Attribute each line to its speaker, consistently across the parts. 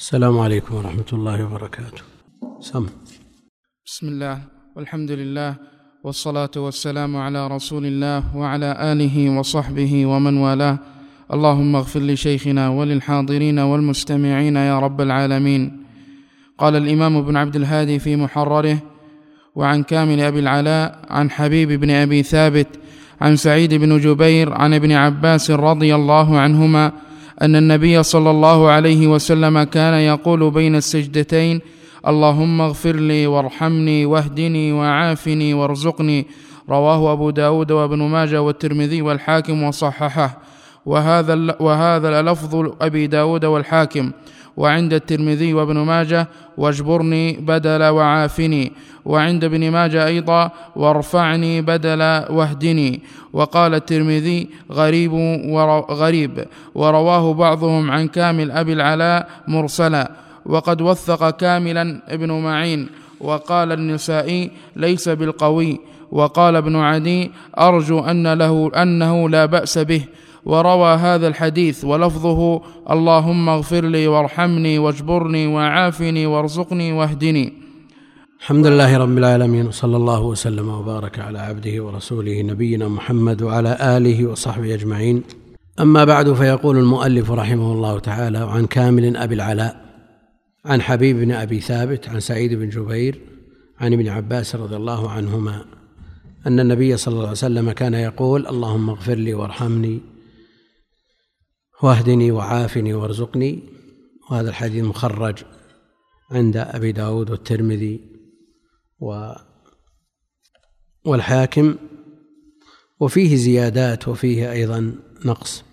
Speaker 1: السلام عليكم ورحمة الله وبركاته.
Speaker 2: بسم الله والحمد لله والصلاة والسلام على رسول الله وعلى آله وصحبه ومن والاه. اللهم اغفر لشيخنا وللحاضرين والمستمعين يا رب العالمين. قال الإمام ابن عبد الهادي في محرره: وعن كامل أبي العلاء عن حبيب بن أبي ثابت عن سعيد بن جبير عن ابن عباس رضي الله عنهما أن النبي صلى الله عليه وسلم كان يقول بين السجدتين: اللهم اغفر لي وارحمني واهدني وعافني وارزقني. رواه أبو داود وابن ماجه والترمذي والحاكم وصححه، وهذا لفظ أبي داود والحاكم. وعند الترمذي وابن ماجه: واجبرني بدل وعافني. وعند ابن ماجه أيضا: وارفعني بدل واهدني. وقال الترمذي: غريب. ورواه بعضهم عن كامل أبي العلاء مرسلا، وقد وثق كاملا ابن معين. وقال النسائي: ليس بالقوي. وقال ابن عدي: أرجو أنه لا بأس به. وروى هذا الحديث ولفظه: اللهم اغفر لي وارحمني واجبرني وعافني وارزقني واهدني.
Speaker 1: الحمد لله رب العالمين، وصلى الله وسلم وبارك على عبده ورسوله نبينا محمد وعلى آله وصحبه أجمعين. أما بعد، فيقول المؤلف رحمه الله تعالى: وعن كامل أبي العلاء عن حبيب بن أبي ثابت عن سعيد بن جبير عن ابن عباس رضي الله عنهما أن النبي صلى الله عليه وسلم كان يقول: اللهم اغفر لي وارحمني واهدني وعافني وارزقني. وهذا الحديث مخرج عند أبي داود والترمذي والحاكم، وفيه زيادات وفيه أيضا نقص.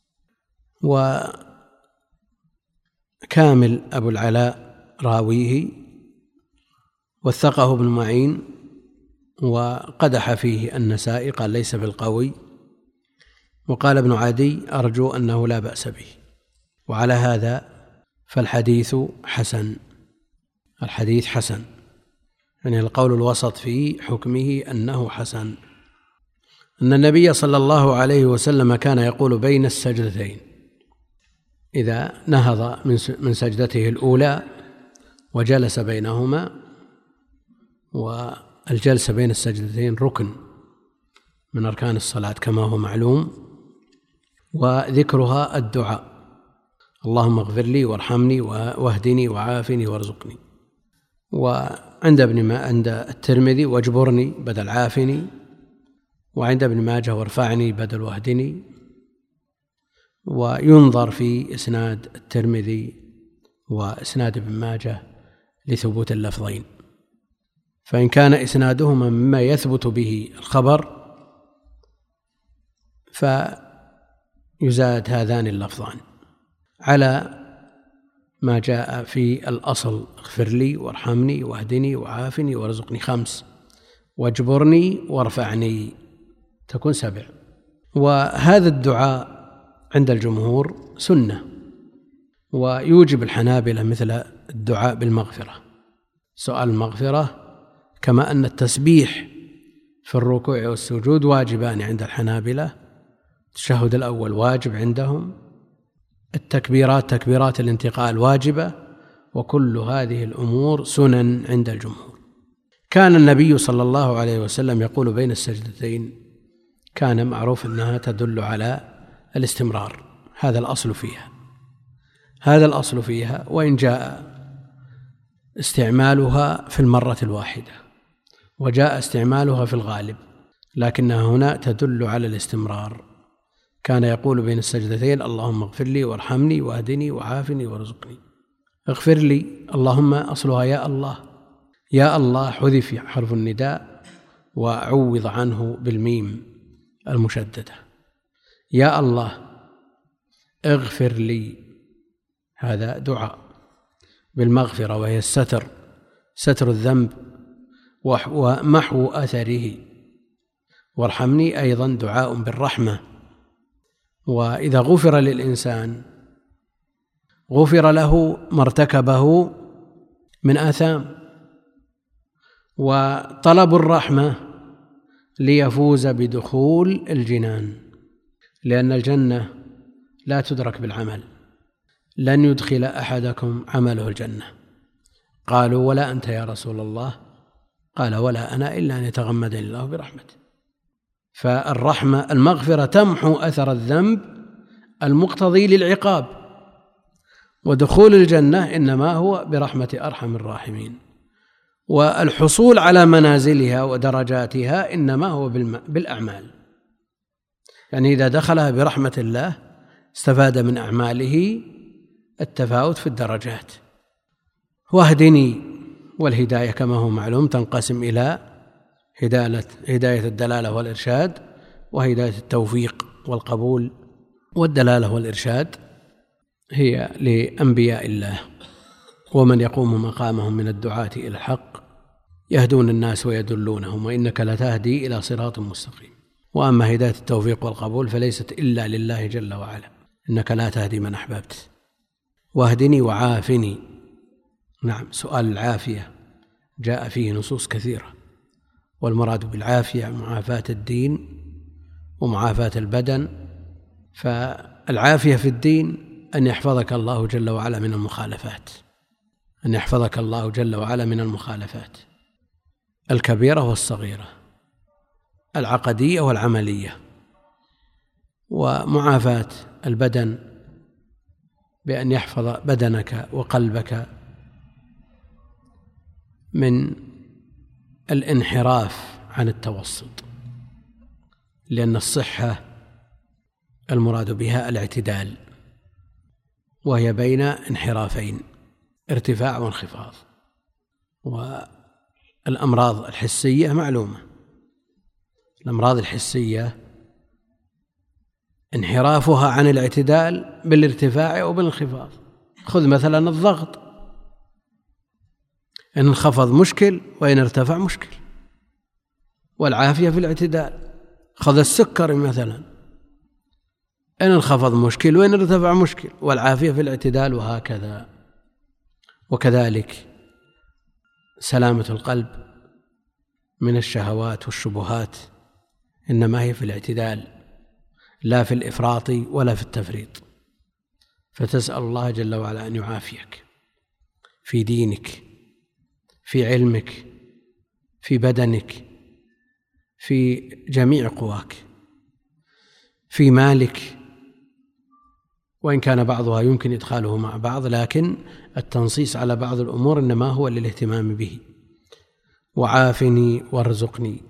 Speaker 1: وكامل أبو العلاء راويه وثقه ابن معين، وقدح فيه النسائي، قال ليس بالقوي. وقال ابن عدي: أرجو أنه لا بأس به. وعلى هذا فالحديث حسن، الحديث حسن، يعني القول الوسط في حكمه أنه حسن. أن النبي صلى الله عليه وسلم كان يقول بين السجدتين إذا نهض من سجدته الأولى وجلس بينهما، والجلسة بين السجدتين ركن من أركان الصلاة كما هو معلوم، وذكرها الدعاء: اللهم اغفر لي وارحمني واهدني وعافني وارزقني. وعند عند الترمذي: واجبرني بدل عافني. وعند ابن ماجه: وارفعني بدل واهدني. وينظر في إسناد الترمذي وإسناد ابن ماجه لثبوت اللفظين، فإن كان إسنادهما مما يثبت به الخبر فيزاد هذان اللفظان على ما جاء في الأصل: اغفر لي وارحمني واهدني وعافني وارزقني 5، واجبرني وارفعني تكون 7. وهذا الدعاء عند الجمهور سنة، ويوجب الحنابلة مثل الدعاء بالمغفرة، سؤال المغفرة، كما أن التسبيح في الركوع والسجود واجبان عند الحنابلة. التشهد الأول واجب عندهم، التكبيرات تكبيرات الانتقال واجبة، وكل هذه الأمور سنن عند الجمهور. كان النبي صلى الله عليه وسلم يقول بين السجدتين، كان معروف أنها تدل على الاستمرار، هذا الأصل فيها، وإن جاء استعمالها في المرة الواحدة وجاء استعمالها في الغالب، لكنها هنا تدل على الاستمرار. كان يقول بين السجدتين: اللهم اغفر لي وارحمني واهدني وعافني وارزقني. اغفر لي، اللهم أصلها يا الله، يا الله حذف حرف النداء وعوض عنه بالميم المشددة. يا الله اغفر لي، هذا دعاء بالمغفرة، وهي الستر، ستر الذنب ومحو أثره. وارحمني أيضا دعاء بالرحمة. وإذا غفر للإنسان غفر له ما ارتكبه من آثام. وطلب الرحمة ليفوز بدخول الجنان، لأن الجنة لا تدرك بالعمل، لن يدخل أحدكم عمله الجنة. قالوا ولا أنت يا رسول الله؟ قال ولا أنا إلا أن يتغمدني الله برحمته. فالرحمة المغفرة تمحو أثر الذنب المقتضي للعقاب، ودخول الجنة إنما هو برحمة أرحم الراحمين، والحصول على منازلها ودرجاتها إنما هو بالأعمال. يعني إذا دخلها برحمة الله استفاد من أعماله التفاوت في الدرجات. واهدني، والهداية كما هو معلوم تنقسم إلى هداية الدلالة والإرشاد، وهداية التوفيق والقبول. والدلالة والإرشاد هي لأنبياء الله ومن يقوم مقامهم من الدعاة إلى الحق، يهدون الناس ويدلونهم، وإنك لتهدي إلى صراط مستقيم. وأما هداية التوفيق والقبول فليست إلا لله جل وعلا، إنك لا تهدي من أحببت. واهدني وعافني. نعم، سؤال العافية جاء فيه نصوص كثيرة، والمراد بالعافية معافاة الدين ومعافاة البدن. فالعافية في الدين أن يحفظك الله جل وعلا من المخالفات، أن يحفظك الله جل وعلا من المخالفات الكبيرة والصغيرة، العقدية والعملية. ومعافاة البدن بأن يحفظ بدنك وقلبك من الانحراف عن التوسط، لأن الصحة المراد بها الاعتدال، وهي بين انحرافين، ارتفاع وانخفاض. والأمراض الحسية معلومة، الأمراض الحسية انحرافها عن الاعتدال بالارتفاع أو بالانخفاض. خذ مثلا الضغط، إن انخفض مشكل وإن ارتفع مشكل، والعافية في الاعتدال. خذ السكر مثلا، إن انخفض مشكل وإن ارتفع مشكل، والعافية في الاعتدال، وهكذا. وكذلك سلامة القلب من الشهوات والشبهات إنما هي في الاعتدال، لا في الإفراط ولا في التفريط. فتسأل الله جل وعلا أن يعافيك في دينك، في علمك، في بدنك، في جميع قواك، في مالك، وإن كان بعضها يمكن إدخاله مع بعض، لكن التنصيص على بعض الأمور إنما هو للاهتمام به. وعافني وارزقني.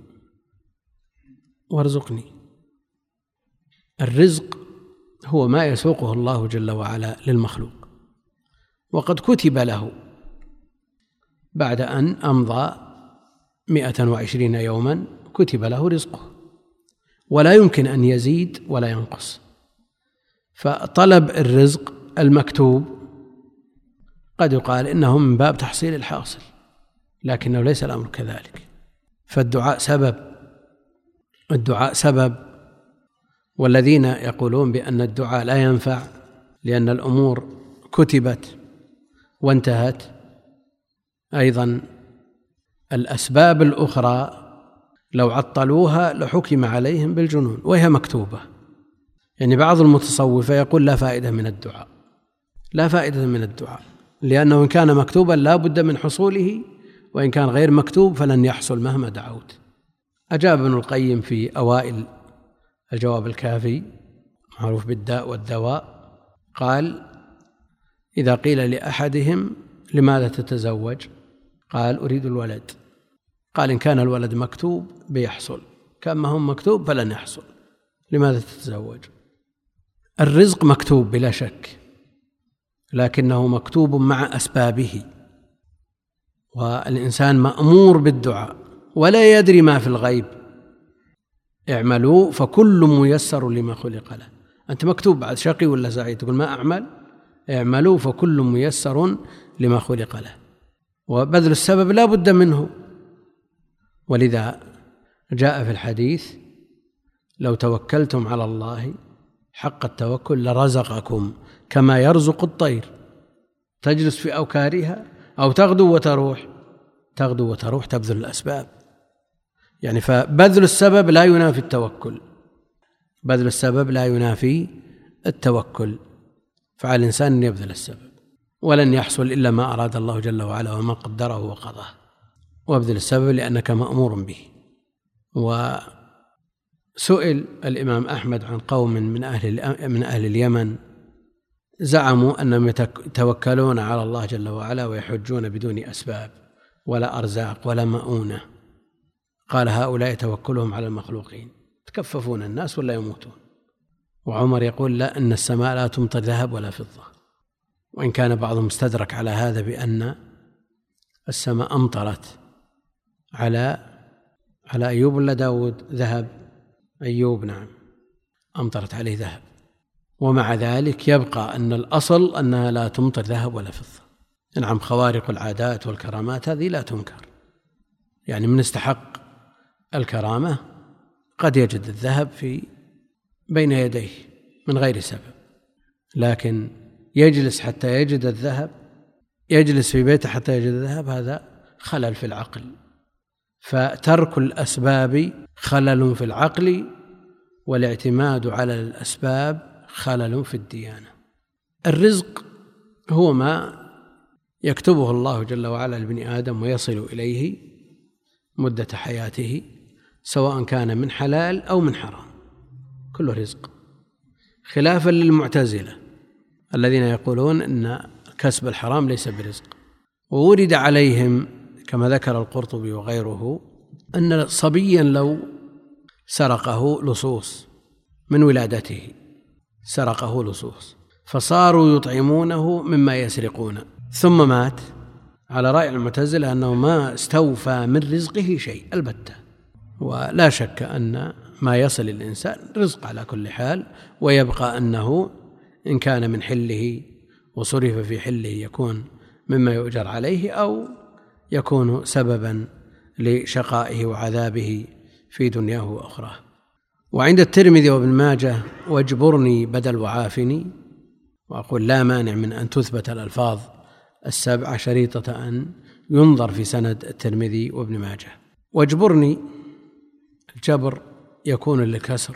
Speaker 1: الرزق هو ما يسوقه الله جل وعلا للمخلوق، وقد كتب له بعد أن أمضى 120 يوما كتب له رزقه، ولا يمكن أن يزيد ولا ينقص. فطلب الرزق المكتوب قد يقال إنه من باب تحصيل الحاصل، لكنه ليس الأمر كذلك. فالدعاء سبب، والذين يقولون بأن الدعاء لا ينفع لأن الأمور كتبت وانتهت، أيضا الأسباب الأخرى لو عطلوها لحكم عليهم بالجنون، وهي مكتوبة. يعني بعض المتصوفة يقول لا فائدة من الدعاء، لأنه إن كان مكتوبا لا بد من حصوله، وإن كان غير مكتوب فلن يحصل مهما دعوت. أجاب ابن القيم في أوائل الجواب الكافي معروف بالداء والدواء، قال إذا قيل لأحدهم لماذا تتزوج؟ قال أريد الولد. قال إن كان الولد مكتوب بيحصل، كان ما هو مكتوب فلن يحصل، لماذا تتزوج؟ الرزق مكتوب بلا شك، لكنه مكتوب مع أسبابه، والإنسان مأمور بالدعاء ولا يدري ما في الغيب. اعملوا فكل ميسر لما خلق له. أنت مكتوب بعد شقي ولا سعيد، تقول ما أعمل؟ اعملوا فكل ميسر لما خلق له. وبذل السبب لا بد منه، ولذا جاء في الحديث لو توكلتم على الله حق التوكل لرزقكم كما يرزق الطير تجلس في أوكارها أو تغدو وتروح تبذل الأسباب. يعني فبذل السبب لا ينافي التوكل، فعلى الإنسان أن يبذل السبب، ولن يحصل إلا ما أراد الله جل وعلا وما قدره وقضاه، وابذل السبب لأنك مأمور به. وسئل الإمام أحمد عن قوم من أهل اليمن زعموا أنهم يتوكلون على الله جل وعلا ويحجون بدون أسباب ولا أرزاق ولا مؤونة. قال هؤلاء توكلهم على المخلوقين، تكففون الناس ولا يموتون. وعمر يقول لا، أن السماء لا تمطر ذهب ولا فضة، وإن كان بعضهم استدرك على هذا بأن السماء أمطرت على أيوب ولا داود ذهب، أيوب نعم أمطرت عليه ذهب، ومع ذلك يبقى أن الأصل أنها لا تمطر ذهب ولا فضة. نعم خوارق العادات والكرامات هذه لا تنكر، يعني من استحق الكرامة قد يجد الذهب في بين يديه من غير سبب، لكن يجلس حتى يجد الذهب، يجلس في بيته حتى يجد الذهب، هذا خلل في العقل. فترك الأسباب خلل في العقل، والاعتماد على الأسباب خلل في الديانة. الرزق هو ما يكتبه الله جل وعلا لابن آدم ويصل إليه مدة حياته، سواء كان من حلال أو من حرام، كله رزق، خلافا للمعتزلة الذين يقولون أن كسب الحرام ليس برزق. وورد عليهم كما ذكر القرطبي وغيره أن صبيا لو سرقه لصوص من ولادته، سرقه لصوص فصاروا يطعمونه مما يسرقون ثم مات، على رأي المعتزلة أنه ما استوفى من رزقه شيء البتة. ولا شك أن ما يصل الإنسان رزق على كل حال، ويبقى أنه إن كان من حله وصرف في حله يكون مما يؤجر عليه، أو يكون سببا لشقائه وعذابه في دنياه وأخراه. وعند الترمذي وابن ماجه واجبرني بدل وعافني، وأقول لا مانع من أن تثبت الألفاظ السبعة شريطة أن ينظر في سند الترمذي وابن ماجه. واجبرني الجبر يكون للكسر،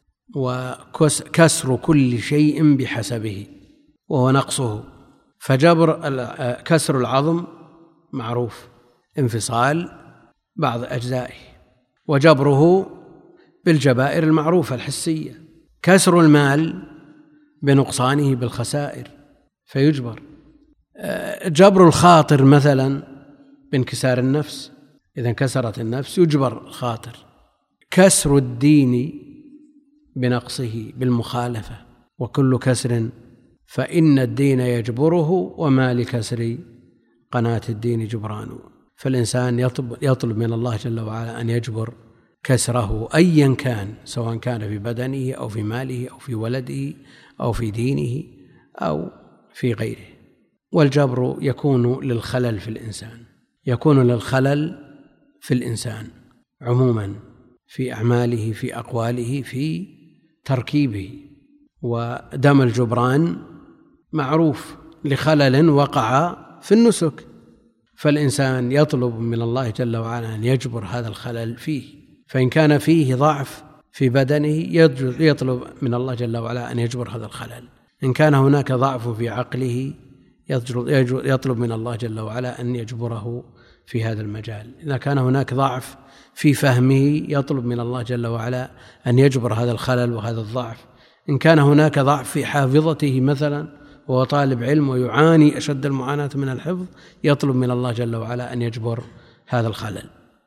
Speaker 1: وكسر كل شيء بحسبه وهو نقصه. فجبر كسر العظم معروف، انفصال بعض أجزائه، وجبره بالجبائر المعروفة الحسية. كسر المال بنقصانه بالخسائر فيجبر. جبر الخاطر مثلا بانكسار النفس، إذا انكسرت النفس يجبر الخاطر. كسر الدين بنقصه بالمخالفة، وكل كسر فإن الدين يجبره وما لكسر قناة الدين جبران. فالإنسان يطلب من الله جل وعلا أن يجبر كسره أيا كان، سواء كان في بدنه أو في ماله أو في ولده أو في دينه أو في غيره. والجبر يكون للخلل في الإنسان، يكون للخلل في الإنسان عموما، في أعماله، في أقواله، في تركيبه. ودم الجبران معروف لخلل وقع في النسك، فالإنسان يطلب من الله جل وعلا أن يجبر هذا الخلل فيه. فإن كان فيه ضعف في بدنه يطلب من الله جل وعلا أن يجبر هذا الخلل. إن كان هناك ضعف في عقله يطلب من الله جل وعلا أن يجبره في هذا المجال. إذا كان هناك ضعف في فهمه يطلب من الله جل وعلا أن يجبر هذا الخلل وهذا الضعف. إن كان هناك ضعف في حافظته مثلا وهو طالب علم ويعاني أشد المعاناة من الحفظ، يطلب من الله جل وعلا أن يجبر هذا الخلل.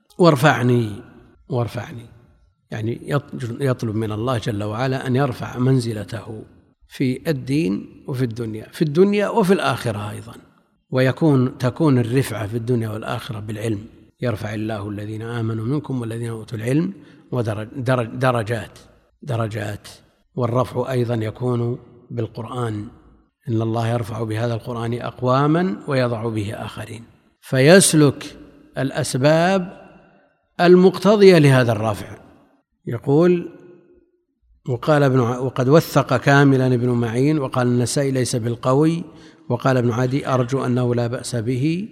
Speaker 1: وارفعني يعني يطلب من الله جل وعلا أن يرفع منزلته في الدين وفي الدنيا، في الدنيا وفي الآخرة أيضا. تكون الرفعة في الدنيا والآخرة بالعلم. يرفع الله الذين آمنوا منكم والذين أوتوا العلم درجات. والرفع أيضا يكون بالقرآن، إن الله يرفع بهذا القرآن أقواما ويضع به آخرين. فيسلك الأسباب المقتضية لهذا الرفع. يقول وقد وثق كاملا ابن معين، وقال النسائي ليس بالقوي، وقال ابن عدي أرجو أنه لا بأس به.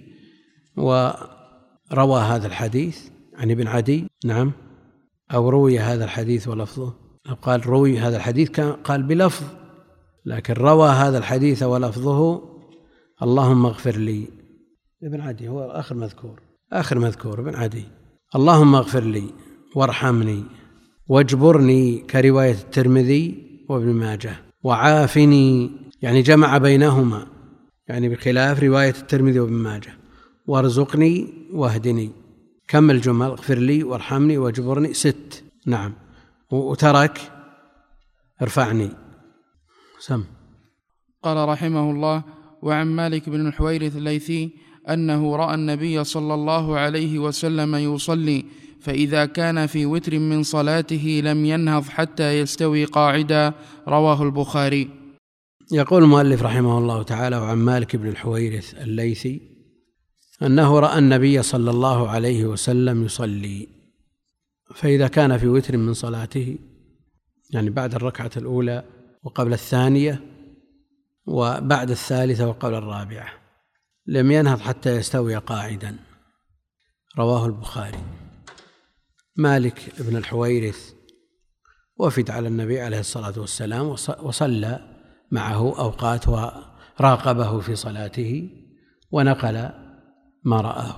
Speaker 1: وروى هذا الحديث عن ابن عدي، نعم، أو روي هذا الحديث ولفظه، قال روي هذا الحديث قال بلفظ لكن روى هذا الحديث ولفظه اللهم اغفر لي. ابن عدي هو آخر مذكور ابن عدي. اللهم اغفر لي وارحمني واجبرني كرواية الترمذي وابن ماجه، وعافني يعني جمع بينهما، يعني بخلاف رواية الترمذي وابن ماجه، وارزقني واهدني. كم الجمل؟ اغفر لي وارحمني واجبرني 6. نعم. وترك ارفعني. سم.
Speaker 2: قال رحمه الله: وعن مالك بن الحويرث الليثي أنه رأى النبي صلى الله عليه وسلم يصلي، فإذا كان في وتر من صلاته لم ينهض حتى يستوي قاعدا. رواه البخاري.
Speaker 1: يقول المؤلف رحمه الله تعالى: وعن مالك بن الحويرث الليثي أنه رأى النبي صلى الله عليه وسلم يصلي، فإذا كان في وتر من صلاته، يعني بعد الركعة الأولى وقبل الثانية وبعد الثالثة وقبل الرابعة، لم ينهض حتى يستوي قاعدا. رواه البخاري. مالك بن الحويرث وفد على النبي عليه الصلاة والسلام وصلى معه أوقات وراقبه في صلاته ونقل ما رآه،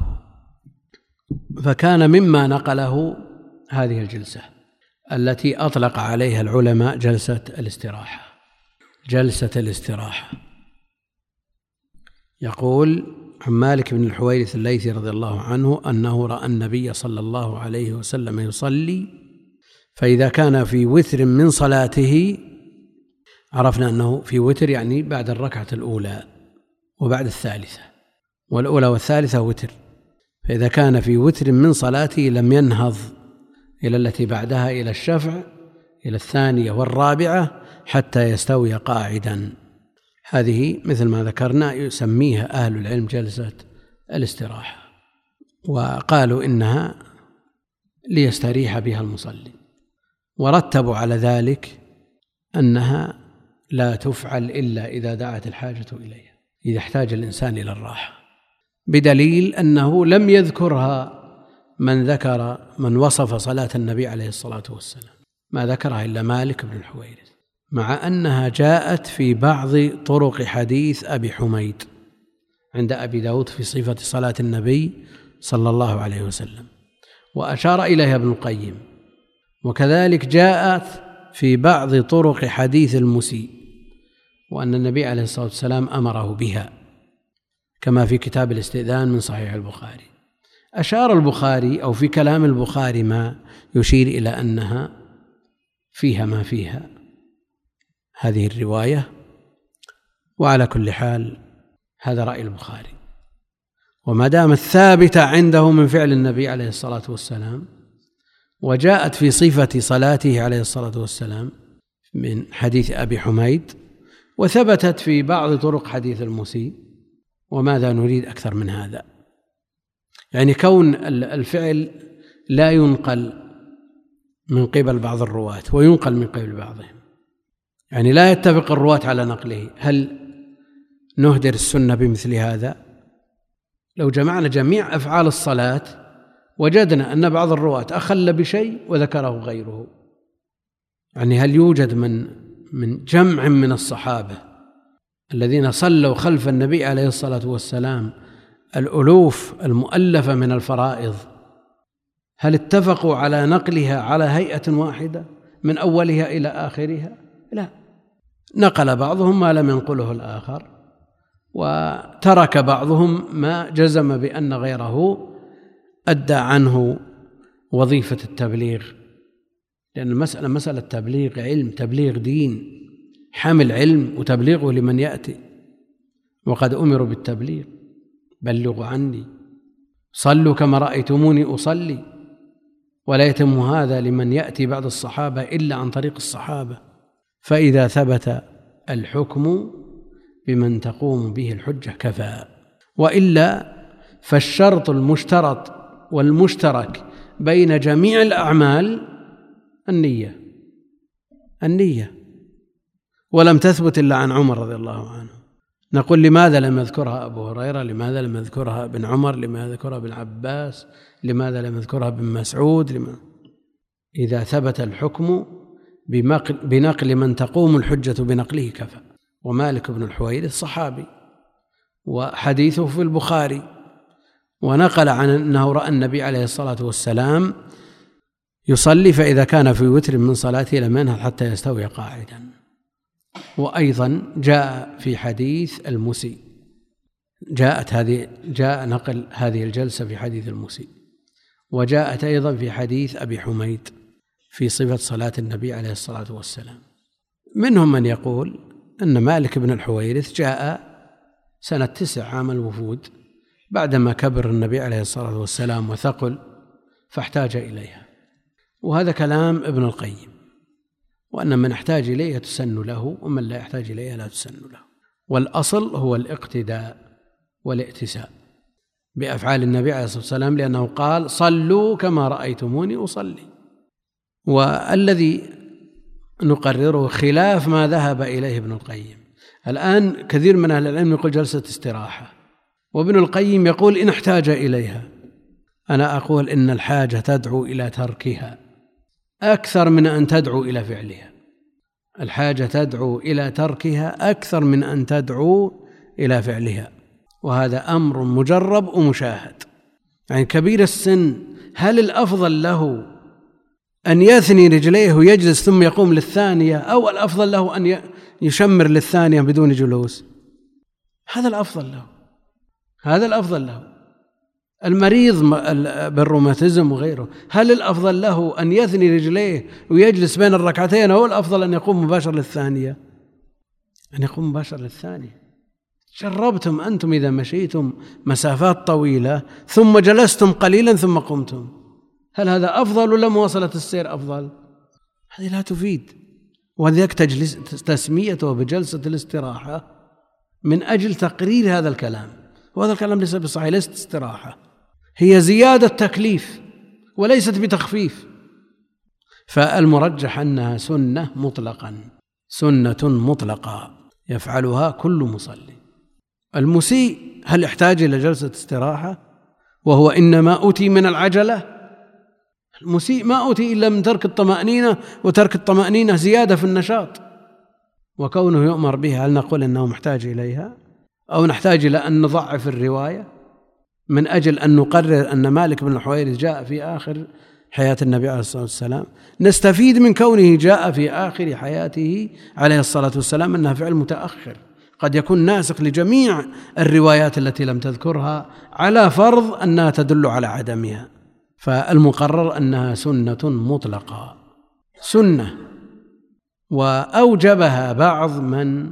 Speaker 1: فكان مما نقله هذه الجلسة التي أطلق عليها العلماء جلسة الاستراحة. يقول عن مالك بن الحويرث الليثي رضي الله عنه أنه رأى النبي صلى الله عليه وسلم يصلي، فإذا كان في وتر من صلاته، عرفنا أنه في وتر يعني بعد الركعة الأولى وبعد الثالثة، والأولى والثالثة وتر، فإذا كان في وتر من صلاته لم ينهض إلى التي بعدها، إلى الشفع، إلى الثانية والرابعة، حتى يستوي قاعدا. هذه مثل ما ذكرنا يسميها أهل العلم جلسة الاستراحة، وقالوا إنها ليستريح بها المصلي، ورتبوا على ذلك أنها لا تفعل إلا إذا دعت الحاجة إليها، إذا احتاج الإنسان إلى الراحة، بدليل أنه لم يذكرها من وصف صلاة النبي عليه الصلاة والسلام، ما ذكرها إلا مالك بن الحويرث، مع أنها جاءت في بعض طرق حديث أبي حميد عند أبي داود في صفة صلاة النبي صلى الله عليه وسلم، وأشار إليها ابن القيم. وكذلك جاءت في بعض طرق حديث المسيء، وأن النبي عليه الصلاة والسلام أمره بها، كما في كتاب الاستئذان من صحيح البخاري. أشار البخاري أو في كلام البخاري ما يشير إلى أنها فيها ما فيها هذه الرواية، وعلى كل حال هذا رأي البخاري، وما دامت ثابتة عنده من فعل النبي عليه الصلاة والسلام، وجاءت في صفة صلاته عليه الصلاة والسلام من حديث أبي حميد، وثبتت في بعض طرق حديث المسيء، وماذا نريد أكثر من هذا؟ يعني كون الفعل لا ينقل من قبل بعض الرواة وينقل من قبل بعضهم، يعني لا يتفق الرواة على نقله، هل نهدر السنة بمثل هذا؟ لو جمعنا جميع أفعال الصلاة وجدنا أن بعض الرواة أخل بشيء وذكره غيره، يعني هل يوجد من جمع من الصحابة الذين صلوا خلف النبي عليه الصلاة والسلام الألوف المؤلفة من الفرائض، هل اتفقوا على نقلها على هيئة واحدة من أولها إلى آخرها؟ لا، نقل بعضهم ما لم ينقله الآخر، وترك بعضهم ما جزم بأن غيره أدى عنه وظيفة التبليغ، لأن المسألة مسألة تبليغ علم، تبليغ دين، حمل علم وتبليغه لمن يأتي، وقد أمروا بالتبليغ، بلغوا عني، صلوا كما رأيتموني أصلي، ولا يتم هذا لمن يأتي بعد الصحابة إلا عن طريق الصحابة. فإذا ثبت الحكم بمن تقوم به الحجة كفى، وإلا فالشرط المشترط والمشترك بين جميع الأعمال النية، ولم تثبت إلا عن عمر رضي الله عنه. نقول لماذا لم يذكرها أبو هريرة؟ لماذا لم يذكرها ابن عمر؟ لماذا ذكرها ابن عباس؟ لماذا لم يذكرها ابن مسعود؟ إذا ثبت الحكم بنقل من تقوم الحجة بنقله كفى. ومالك بن الحويرث صحابي وحديثه في البخاري، ونقل عن أنه رأى النبي عليه الصلاة والسلام يصلي فإذا كان في وتر من صلاته لم ينهض حتى يستوي قاعدا. وأيضا جاء في حديث المسيء، جاء نقل هذه الجلسة في حديث المسيء، وجاءت أيضا في حديث أبي حميد في صفة صلاة النبي عليه الصلاة والسلام. منهم من يقول أن مالك بن الحويرث جاء سنة 9 عام الوفود بعدما كبر النبي عليه الصلاة والسلام وثقل فاحتاج إليها، وهذا كلام ابن القيم، وأن من احتاج إليها تسن له ومن لا يحتاج إليها لا تسن له. والأصل هو الاقتداء والائتساء بأفعال النبي عليه الصلاة والسلام، لأنه قال صلوا كما رأيتموني أصلي. والذي نقرره خلاف ما ذهب إليه ابن القيم. الآن كثير من أهل العلم يقول جلسة استراحة، وابن القيم يقول إن احتاج إليها. أنا أقول إن الحاجة تدعو إلى تركها أكثر من أن تدعو إلى فعلها. الحاجة تدعو إلى تركها أكثر من أن تدعو إلى فعلها، وهذا أمر مجرب ومشاهد. يعني كبير السن هل الأفضل له أن يثني رجليه ويجلس ثم يقوم للثانية، أو الأفضل له أن يشمر للثانية بدون جلوس؟ هذا الأفضل له، هذا الأفضل له. المريض بالروماتيزم وغيره هل الأفضل له أن يثني رجليه ويجلس بين الركعتين، أو الأفضل أن يقوم مباشر للثانية؟ أن يقوم مباشر للثانية. جربتم أنتم إذا مشيتم مسافات طويلة ثم جلستم قليلا ثم قمتم، هل هذا أفضل ولا مواصلة السير أفضل؟ هذه لا تفيد. وذلك تسميته بجلسة الاستراحة من أجل تقرير هذا الكلام، وهذا الكلام ليس بصحيح، ليست استراحة، هي زيادة تكليف وليست بتخفيف. فالمرجح أنها سنة مطلقا، سنة مطلقة يفعلها كل مصلي. المسيء هل يحتاج إلى جلسة استراحة وهو إنما أتي من العجلة؟ المسيء ما أتي إلا من ترك الطمأنينة، وترك الطمأنينة زيادة في النشاط، وكونه يؤمر بها هل نقول أنه محتاج إليها، أو نحتاج إلى أن نضعف الرواية من أجل أن نقرر أن مالك بن الحويرث جاء في آخر حياة النبي عليه الصلاة والسلام؟ نستفيد من كونه جاء في آخر حياته عليه الصلاة والسلام أنها فعل متأخر قد يكون ناسخ لجميع الروايات التي لم تذكرها، على فرض أنها تدل على عدمها. فالمقرر أنها سنة مطلقة، سنة، وأوجبها بعض من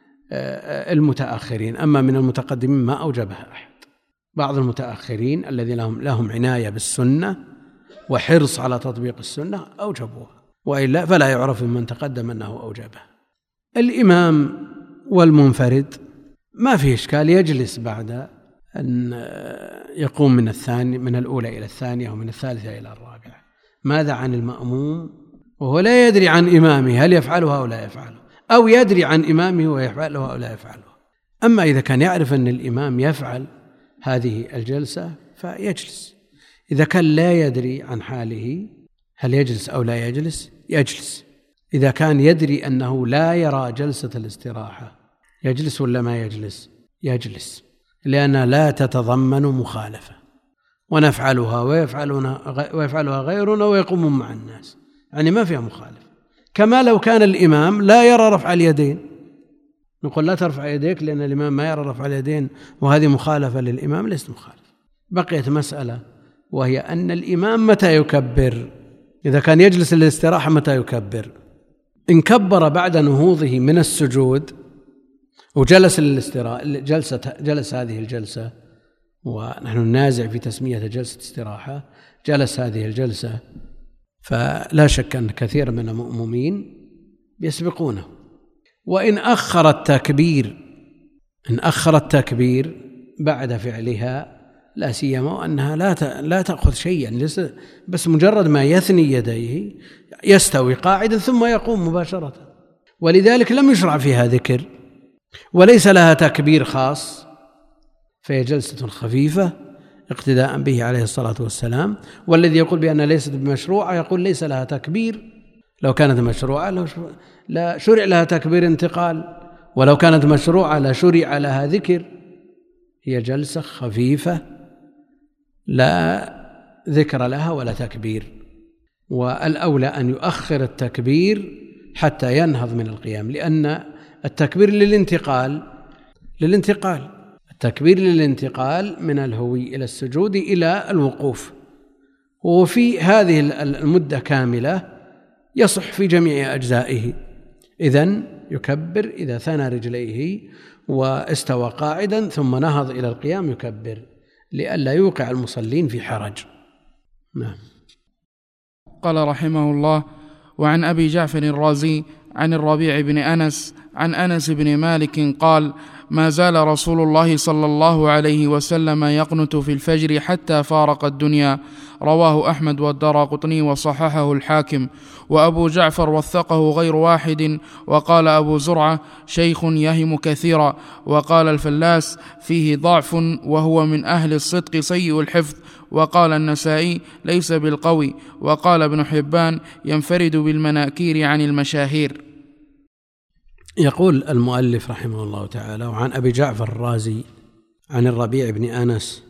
Speaker 1: المتأخرين، أما من المتقدمين ما أوجبها أحد. بعض المتأخرين الذين لهم عناية بالسنة وحرص على تطبيق السنة أوجبوها، وإلا فلا يعرف من تقدم أنه أوجبها. الإمام والمنفرد ما فيه إشكال، يجلس بعد أن يقوم من الأولى إلى الثانية ومن الثالثة إلى الرابعة. ماذا عن المأموم وهو لا يدري عن إمامه هل يفعلها أو لا يفعلها، أو يدري عن إمامه ويفعلها أو لا يفعلها؟ أما إذا كان يعرف أن الإمام يفعل هذه الجلسة فيجلس. إذا كان لا يدري عن حاله هل يجلس أو لا يجلس يجلس. إذا كان يدري أنه لا يرى جلسة الاستراحة يجلس ولا ما يجلس؟ يجلس، لأنها لا تتضمن مخالفة، ونفعلها ويفعلها غيرنا ويقوم مع الناس، يعني ما فيها مخالفة. كما لو كان الإمام لا يرى رفع اليدين، نقول لا ترفع يديك لأن الإمام ما يرى رفع اليدين، وهذه مخالفة للإمام، ليست مخالفة. بقيت مسألة وهي أن الإمام متى يكبر؟ إذا كان يجلس للاستراحة متى يكبر؟ إن كبر بعد نهوضه من السجود وجلس للاستراحة، جلس هذه الجلسة، ونحن ننازع في تسمية جلسة استراحة، جلس هذه الجلسة، فلا شك أن كثير من المؤمنين يسبقونه. وإن أخر التكبير بعد فعلها لا سيما وأنها لا تأخذ شيئا، بس مجرد ما يثني يديه يستوي قاعدا ثم يقوم مباشرة، ولذلك لم يشرع فيها ذكر وليس لها تكبير خاص، فهي جلسة خفيفة اقتداء به عليه الصلاة والسلام. والذي يقول بأنها ليست بمشروعة يقول ليس لها تكبير، لو كانت مشروعة لا شرع لها تكبير انتقال ولو كانت مشروعة لشرع لها ذكر، هي جلسة خفيفة لا ذكر لها ولا تكبير، والأولى أن يؤخر التكبير حتى ينهض من القيام، لأن التكبير للانتقال التكبير للانتقال من الهوي إلى السجود إلى الوقوف، وفي هذه المدة كاملة يصح في جميع أجزائه. إذن يكبر إذا ثنى رجليه واستوى قاعدا ثم نهض إلى القيام يكبر، لئلا يوقع المصلين في حرج. نعم.
Speaker 2: قال رحمه الله: وعن أبي جعفر الرازي عن الربيع بن أنس عن أنس بن مالك قال: ما زال رسول الله صلى الله عليه وسلم يقنت في الفجر حتى فارق الدنيا. رواه أحمد والدارقطني وصححه الحاكم. وأبو جعفر وثقه غير واحد، وقال أبو زرعة: شيخ يهم كثيرا. وقال الفلاس: فيه ضعف وهو من أهل الصدق سيء الحفظ. وقال النسائي: ليس بالقوي. وقال ابن حبان: ينفرد بالمناكير عن المشاهير.
Speaker 1: يقول المؤلف رحمه الله تعالى: وعن أبي جعفر الرازي عن الربيع بن أنس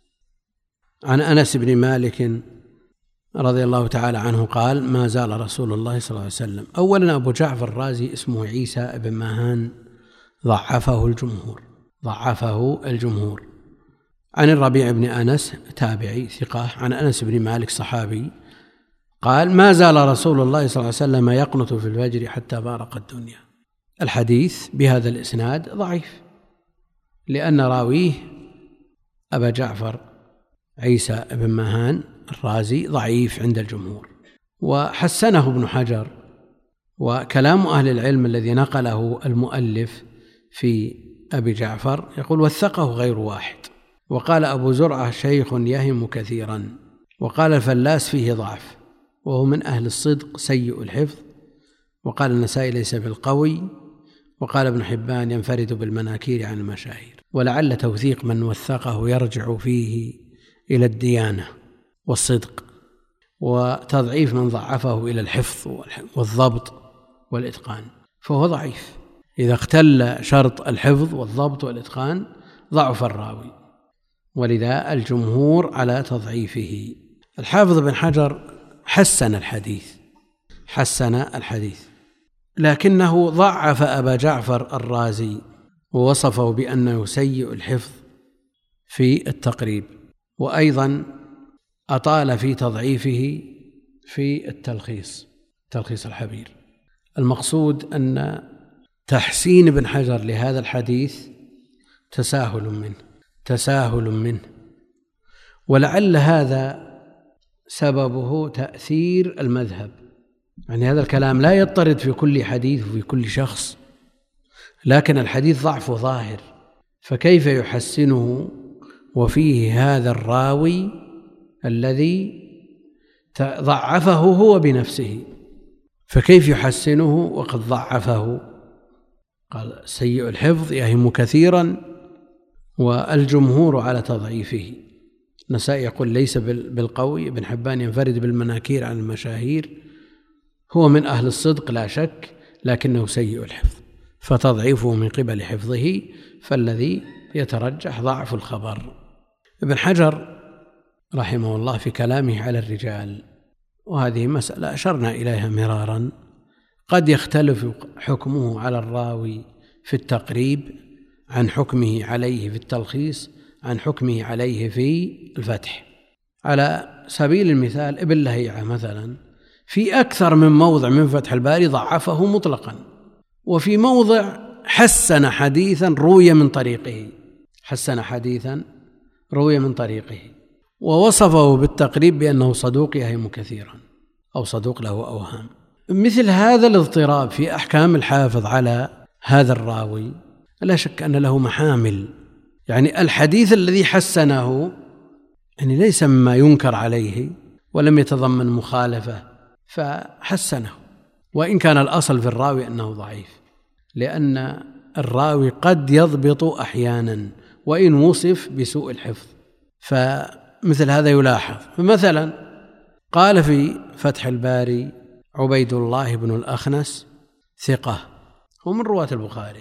Speaker 1: عن أنس بن مالك رضي الله تعالى عنه قال: ما زال رسول الله صلى الله عليه وسلم. أولا أبو جعفر الرازي اسمه عيسى بن ماهان، ضعفه الجمهور. عن الربيع بن أنس تابعي ثقة عن أنس بن مالك صحابي قال: ما زال رسول الله صلى الله عليه وسلم يقنت في الفجر حتى فارق الدنيا. الحديث بهذا الإسناد ضعيف، لأن راويه أبا جعفر عيسى بن ماهان الرازي ضعيف عند الجمهور، وحسنه ابن حجر. وكلام أهل العلم الذي نقله المؤلف في أبي جعفر يقول: وثقه غير واحد. وقال أبو زرعة: شيخ يهم كثيرا. وقال الفلاس: فيه ضعف وهو من أهل الصدق سيء الحفظ. وقال النسائي: ليس بالقوي. وقال ابن حبان: ينفرد بالمناكير عن المشاهير. ولعل توثيق من وثقه يرجع فيه إلى الديانة والصدق، وتضعيف من ضعفه إلى الحفظ والضبط والإتقان، فهو ضعيف. إذا اختل شرط الحفظ والضبط والإتقان ضعف الراوي، ولذا الجمهور على تضعيفه. الحافظ بن حجر حسن الحديث، لكنه ضعف أبا جعفر الرازي ووصفه بأنه سيء الحفظ في التقريب، وأيضا أطال في تضعيفه في تلخيص الحبير. المقصود أن تحسين ابن حجر لهذا الحديث تساهل منه، ولعل هذا سببه تأثير المذهب. يعني هذا الكلام لا يضطرد في كل حديث وفي كل شخص، لكن الحديث ضعف ظاهر، فكيف يحسنه وفيه هذا الراوي الذي ضعفه هو بنفسه؟ فكيف يحسنه وقد ضعفه؟ قال: سيء الحفظ يهم كثيرا، والجمهور على تضعيفه. النسائي يقول: ليس بالقوي. ابن حبان: ينفرد بالمناكير عن المشاهير. هو من أهل الصدق لا شك، لكنه سيء الحفظ، فتضعيفه من قبل حفظه، فالذي يترجح ضعف الخبر. ابن حجر رحمه الله في كلامه على الرجال، وهذه مسألة أشرنا إليها مرارا، قد يختلف حكمه على الراوي في التقريب عن حكمه عليه في التلخيص عن حكمه عليه في الفتح. على سبيل المثال ابن لهيعة مثلا في أكثر من موضع من فتح الباري ضعفه مطلقا، وفي موضع حسن حديثا روي من طريقه ووصفه بالتقريب بأنه صدوق يهم كثيرا أو صدوق له أوهام. مثل هذا الاضطراب في أحكام الحافظ على هذا الراوي لا شك أن له محامل. يعني الحديث الذي حسنه يعني ليس مما ينكر عليه ولم يتضمن مخالفة فحسنه، وإن كان الأصل في الراوي أنه ضعيف، لأن الراوي قد يضبط أحيانا وإن وصف بسوء الحفظ، فمثل هذا يلاحظ. فمثلا قال في فتح الباري: عبيد الله بن الأخنس ثقة، هو من رواة البخاري،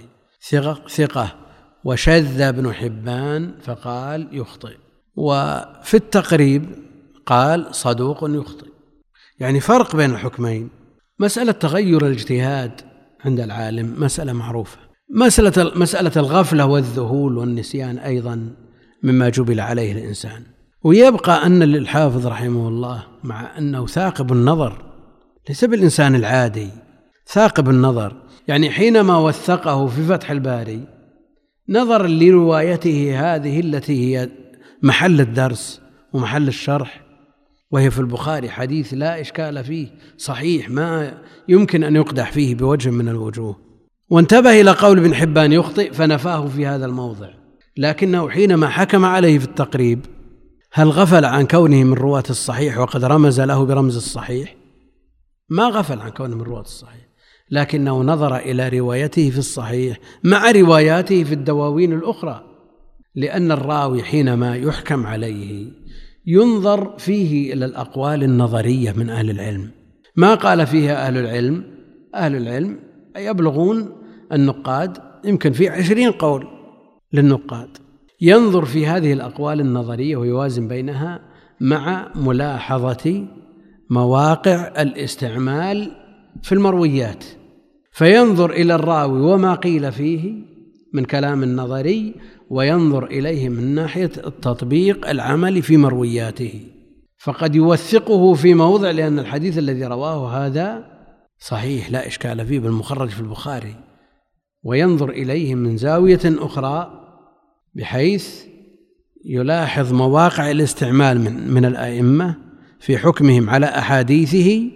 Speaker 1: ثقة، وشذ ابن حبان فقال يخطئ، وفي التقريب قال صدوق يخطئ. يعني فرق بين الحكمين. مسألة تغير الاجتهاد عند العالم مسألة معروفة. مسألة الغفلة والذهول والنسيان أيضا مما جبل عليه الإنسان. ويبقى أن للحافظ رحمه الله مع أنه ثاقب النظر، ليس بالإنسان العادي، ثاقب النظر. يعني حينما وثقه في فتح الباري نظر لروايته هذه التي هي محل الدرس ومحل الشرح، وهي في البخاري حديث لا إشكال فيه، صحيح ما يمكن أن يقدح فيه بوجه من الوجوه، وانتبه إلى قول ابن حبان يخطئ فنفاه في هذا الموضع. لكنه حينما حكم عليه في التقريب هل غفل عن كونه من رواة الصحيح وقد رمز له برمز الصحيح؟ ما غفل عن كونه من رواة الصحيح، لكنه نظر إلى روايته في الصحيح مع رواياته في الدواوين الأخرى، لأن الراوي حينما يحكم عليه ينظر فيه إلى الأقوال النظرية من أهل العلم، ما قال فيها أهل العلم يبلغون النقاد يمكن في 20 قول للنقاد، ينظر في هذه الأقوال النظرية ويوازن بينها مع ملاحظة مواقع الاستعمال في المرويات، فينظر إلى الراوي وما قيل فيه من كلام نظري، وينظر إليه من ناحية التطبيق العملي في مروياته، فقد يوثقه في موضع لأن الحديث الذي رواه هذا صحيح لا إشكال فيه بالمخرج في البخاري، وينظر إليه من زاوية أخرى بحيث يلاحظ مواقع الاستعمال من الأئمة في حكمهم على أحاديثه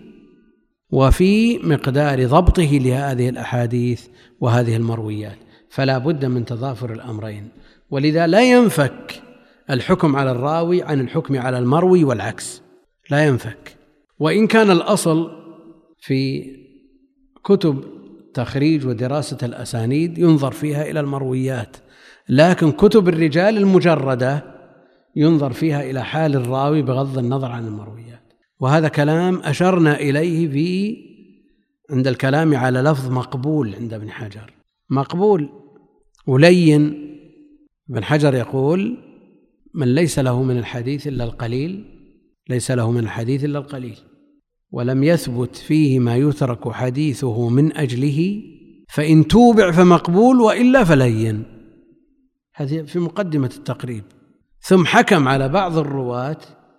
Speaker 1: وفي مقدار ضبطه لهذه الأحاديث وهذه المرويات. فلا بد من تضافر الأمرين، ولذا لا ينفك الحكم على الراوي عن الحكم على المروي والعكس، لا ينفك. وإن كان الأصل في كتب تخريج ودراسة الأسانيد ينظر فيها إلى المرويات، لكن كتب الرجال المجردة ينظر فيها إلى حال الراوي بغض النظر عن المرويات. وهذا كلام أشرنا إليه عند الكلام على لفظ مقبول عند ابن حجر، مقبول ولين. ابن حجر يقول من ليس له من الحديث إلا القليل ليس له من الحديث إلا القليل، ولم يثبت فيه ما يترك حديثه من أجله، فإن توبع فمقبول وإلا فلين. هذه في مقدمة التقريب. ثم حكم على بعض الرواة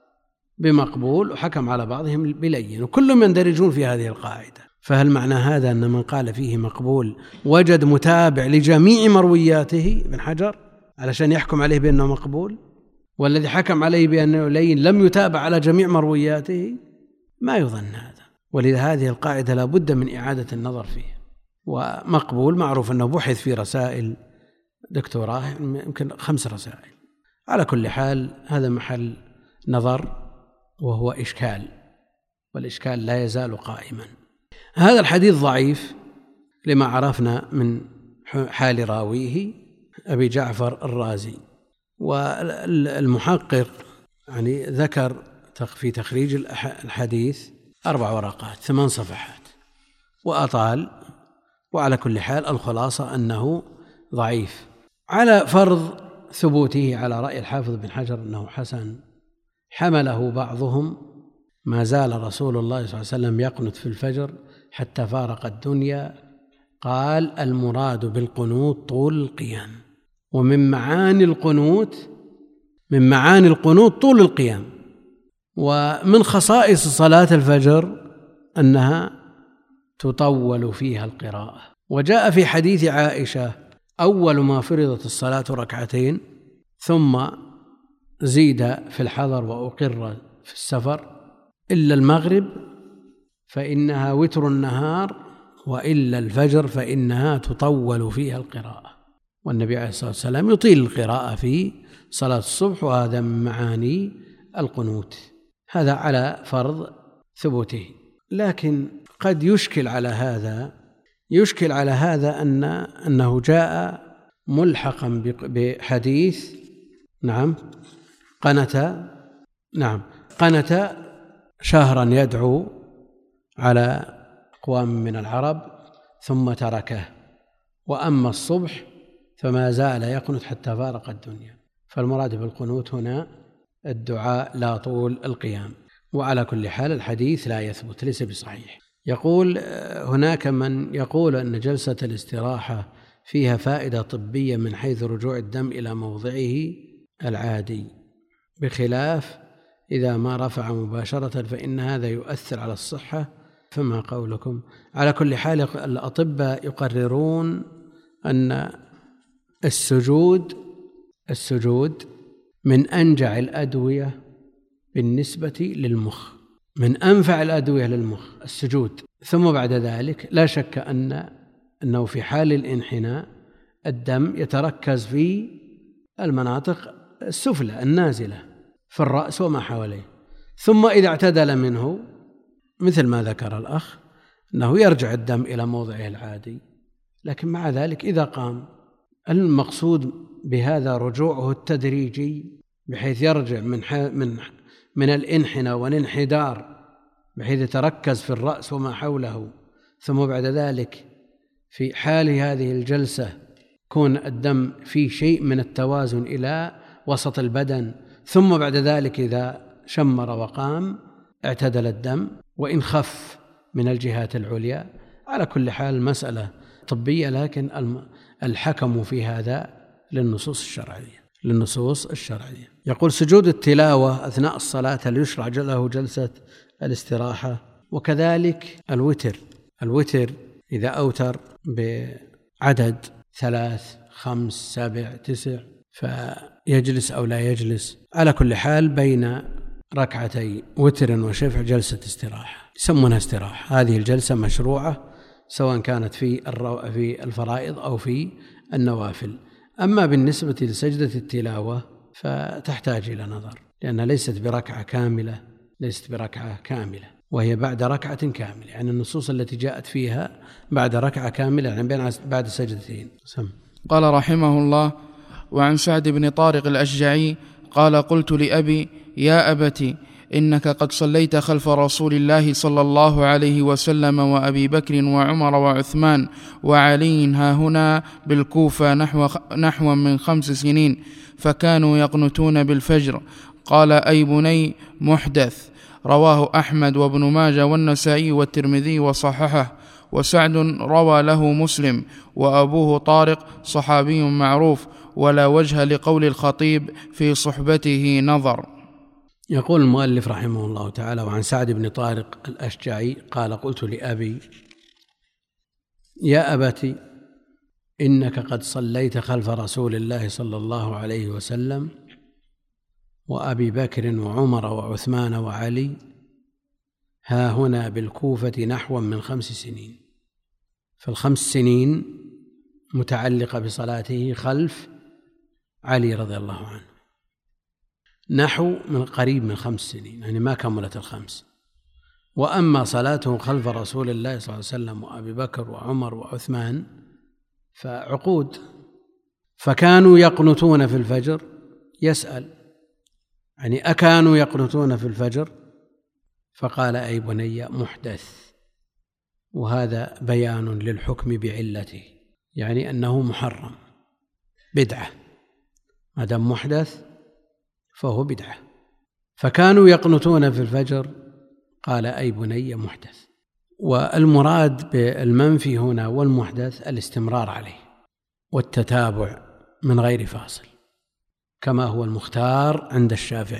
Speaker 1: بمقبول وحكم على بعضهم بلين، وكلهم يندرجون في هذه القاعدة. فهل معنى هذا أن من قال فيه مقبول وجد متابع لجميع مروياته ابن حجر علشان يحكم عليه بأنه مقبول، والذي حكم عليه بأنه لين لم يتابع على جميع مروياته؟ ما يظن هذا. ولذا هذه القاعدة لا بد من إعادة النظر فيها. ومقبول معروف أنه بحث في رسائل دكتوراه يمكن 5 رسائل. على كل حال هذا محل نظر وهو إشكال، والإشكال لا يزال قائما. هذا الحديث ضعيف لما عرفنا من حال راويه أبي جعفر الرازي. والمحقق يعني ذكر في تخريج الحديث 4 ورقات 8 صفحات وأطال. وعلى كل حال الخلاصة أنه ضعيف على فرض ثبوته على رأي الحافظ بن حجر أنه حسن. حمله بعضهم ما زال رسول الله صلى الله عليه وسلم يقنت في الفجر حتى فارق الدنيا، قال المراد بالقنوت طول القيام، ومن معاني القنوت طول القيام. ومن خصائص صلاة الفجر أنها تطول فيها القراءة. وجاء في حديث عائشة أول ما فرضت الصلاة 2 ثم زيد في الحضر وأقر في السفر إلا المغرب فإنها وتر النهار، وإلا الفجر فإنها تطول فيها القراءة. والنبي عليه الصلاة والسلام يطيل القراءة في صلاة الصبح، وهذا من معاني القنوت. هذا على فرض ثبوته. لكن قد يشكل على هذا أنه جاء ملحقا بحديث قنت شهرا يدعو على أقوام من العرب ثم تركه وأما الصبح فما زال يقنت حتى فارق الدنيا. فالمراد بالقنوت هنا الدعاء لا طول القيام. وعلى كل حال الحديث لا يثبت، ليس بصحيح. يقول هناك من يقول أن جلسة الاستراحة فيها فائدة طبية من حيث رجوع الدم إلى موضعه العادي، بخلاف إذا ما رفع مباشرة فإن هذا يؤثر على الصحة، فما قولكم؟ على كل حال الأطباء يقررون أن السجود من أنجع الأدوية بالنسبة للمخ، من أنفع الأدوية للمخ السجود. ثم بعد ذلك لا شك أنه في حال الانحناء الدم يتركز في المناطق السفلى النازلة في الرأس وما حواليه، ثم إذا اعتدل منه مثل ما ذكر الأخ أنه يرجع الدم إلى موضعه العادي. لكن مع ذلك إذا قام، المقصود بهذا رجوعه التدريجي بحيث يرجع من الانحناء والانحدار بحيث يتركز في الرأس وما حوله، ثم بعد ذلك في حال هذه الجلسة كون الدم في شيء من التوازن إلى وسط البدن، ثم بعد ذلك إذا شمر وقام اعتدل الدم وإن خف من الجهات العليا. على كل حال المسألة طبية، لكن الحكم في هذا للنصوص الشرعية. يقول سجود التلاوة أثناء الصلاة هل يشرع له جلسة الاستراحة؟ وكذلك الوتر إذا أوتر بعدد 3 5 7 9 فيجلس أو لا يجلس. على كل حال بين ركعتي وتر وشفع جلسة استراحة يسمونها استراحة. هذه الجلسة مشروعة سواء كانت في الفرائض أو في النوافل. أما بالنسبة لسجدة التلاوة فتحتاج إلى نظر، لأنها ليست بركعة كاملة، وهي بعد ركعة كاملة. يعني النصوص التي جاءت فيها بعد ركعة كاملة، يعني بعد سجدتين.
Speaker 2: قال رحمه الله: وعن سعد بن طارق الأشجعي قال: قلت لأبي: يا أبت، إنك قد صليت خلف رسول الله صلى الله عليه وسلم وأبي بكر وعمر وعثمان وعلي هاهنا بالكوفة نحو من 5 سنين، فكانوا يقنتون بالفجر. قال: أي بني، محدث. رواه أحمد وابن ماجه والنسائي والترمذي وصححه. وسعد روى له مسلم، وأبوه طارق صحابي معروف، ولا وجه لقول الخطيب في صحبته نظر.
Speaker 1: يقول المؤلف رحمه الله تعالى: وعن سعد بن طارق الأشجعي قال: قلت لأبي: يا أبت، إنك قد صليت خلف رسول الله صلى الله عليه وسلم وأبي بكر وعمر وعثمان وعلي ها هنا بالكوفة نحو من 5 سنين. ف5 سنين متعلقة بصلاته خلف علي رضي الله عنه، نحو من قريب من 5 سنين، يعني ما كملت 5. وأما صلاته خلف رسول الله صلى الله عليه وسلم وأبي بكر وعمر وعثمان فعقود. فكانوا يقنتون في الفجر. يسأل يعني أكانوا يقنتون في الفجر؟ فقال: أي بني، محدث. وهذا بيان للحكم بعلته، يعني أنه محرم، بدعة، ما دام محدث فهو بدعة. فكانوا يقنتون في الفجر، قال: أي بني، محدث. والمراد بالمنفي هنا والمحدث الاستمرار عليه والتتابع من غير فاصل، كما هو المختار عند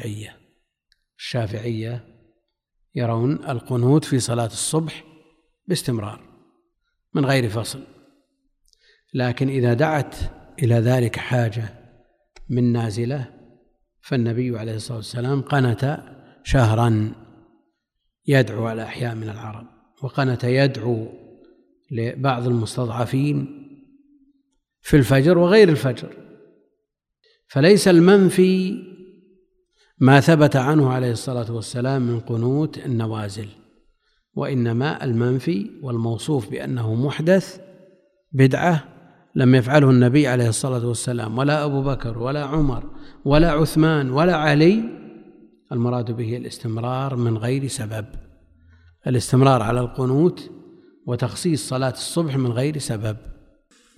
Speaker 1: الشافعية يرون القنوت في صلاة الصبح باستمرار من غير فصل. لكن إذا دعت إلى ذلك حاجة من نازلة فالنبي عليه الصلاة والسلام قنت شهرا يدعو على أحياء من العرب، وقنت يدعو لبعض المستضعفين في الفجر وغير الفجر. فليس المنفي ما ثبت عنه عليه الصلاة والسلام من قنوت النوازل، وإنما المنفي والموصوف بأنه محدث بدعة لم يفعله النبي عليه الصلاة والسلام ولا أبو بكر ولا عمر ولا عثمان ولا علي، المراد به الاستمرار من غير سبب، الاستمرار على القنوت وتخصيص صلاة الصبح من غير سبب.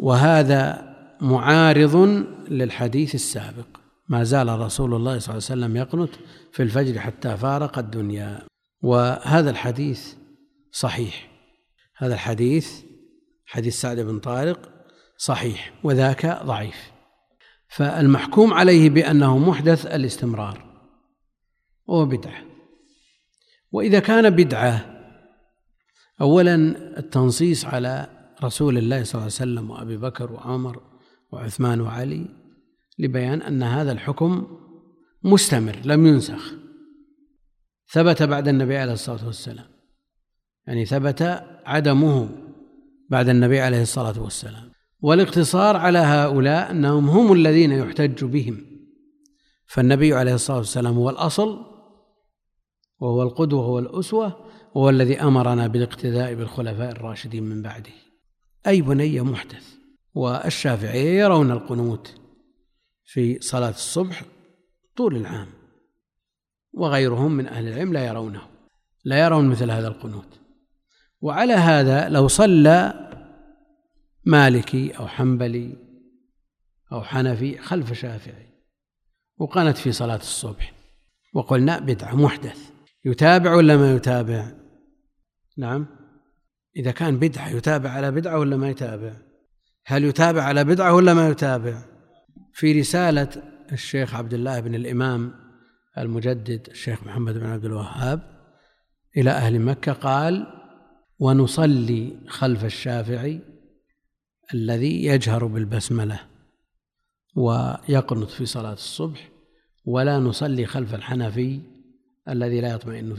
Speaker 1: وهذا معارض للحديث السابق: ما زال رسول الله صلى الله عليه وسلم يقنت في الفجر حتى فارق الدنيا. وهذا الحديث صحيح، هذا الحديث حديث سعد بن طارق صحيح، وذاك ضعيف. فالمحكوم عليه بأنه محدث الاستمرار وهو بدعة. وإذا كان بدعة، أولا التنصيص على رسول الله صلى الله عليه وسلم وأبي بكر وعمر وعثمان وعلي لبيان أن هذا الحكم مستمر لم ينسخ، ثبت بعد النبي عليه الصلاة والسلام، يعني ثبت عدمه بعد النبي عليه الصلاة والسلام. والاقتصار على هؤلاء أنهم هم الذين يحتج بهم، فالنبي عليه الصلاة والسلام هو الأصل وهو القدوة وهو الأسوة، وهو الذي أمرنا بالاقتداء بالخلفاء الراشدين من بعده. أي بني محدث. والشافعية يرون القنوت في صلاة الصبح طول العام، وغيرهم من أهل العلم لا يرون مثل هذا القنوت. وعلى هذا لو صلى مالكي أو حنبلي أو حنفي خلف شافعي وقنت في صلاة الصبح وقلنا بدعة محدث، يتابع ولا ما يتابع؟ نعم، إذا كان بدعة يتابع على بدعة ولا ما يتابع؟ هل يتابع على بدعة ولا ما يتابع؟ في رسالة الشيخ عبد الله بن الإمام المجدد الشيخ محمد بن عبد الوهاب إلى أهل مكة قال: ونصلي خلف الشافعي الذي يجهر بالبسملة ويقنط في صلاة الصبح، ولا نصلي خلف الحنفي الذي لا يطمئن